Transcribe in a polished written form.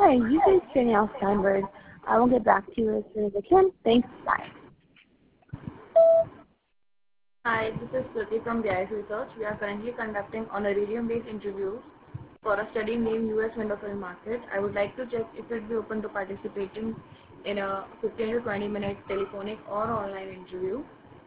Hi, you can Danielle Steinberg. I will get back to you as soon as I can. Thanks. Bye. Hi, this is Kriti from BIS Research. We are currently conducting honorarium-based interviews for a study named US Window Film Market. I would like to check if it would be open to participating in a 15 to 20 minute telephonic or online interview.